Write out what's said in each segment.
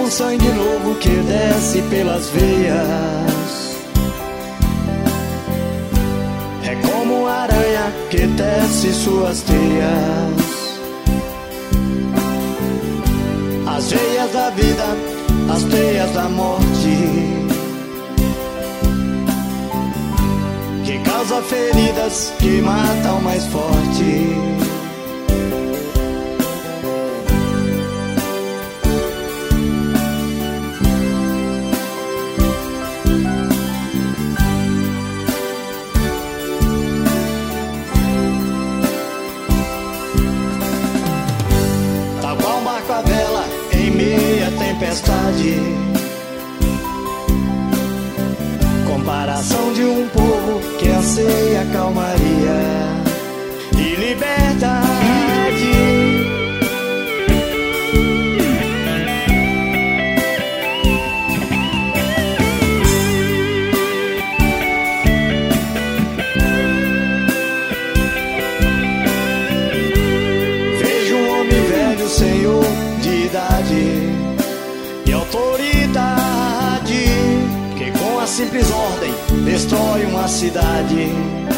um sangue novo que desce pelas veias. É como uma aranha que tece suas teias. As veias da vida, as teias da morte, que causa feridas, que mata o mais forte. Tal qual um barco à vela em meia tempestade, comparação de um povo que anseia calmaria e liberdade. Vejo um homem velho, senhor de idade e autoridade, que com a simples ordem destrói uma cidade.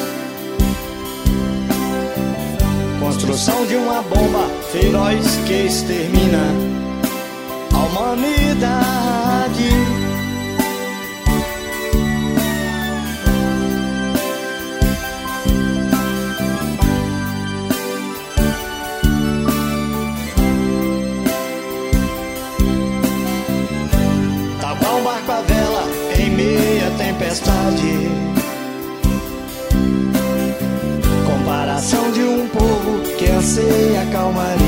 Construção de uma bomba feroz que extermina a humanidade. Tal qual um barco à vela em meia tempestade, comparação de um povo que anseia calmaria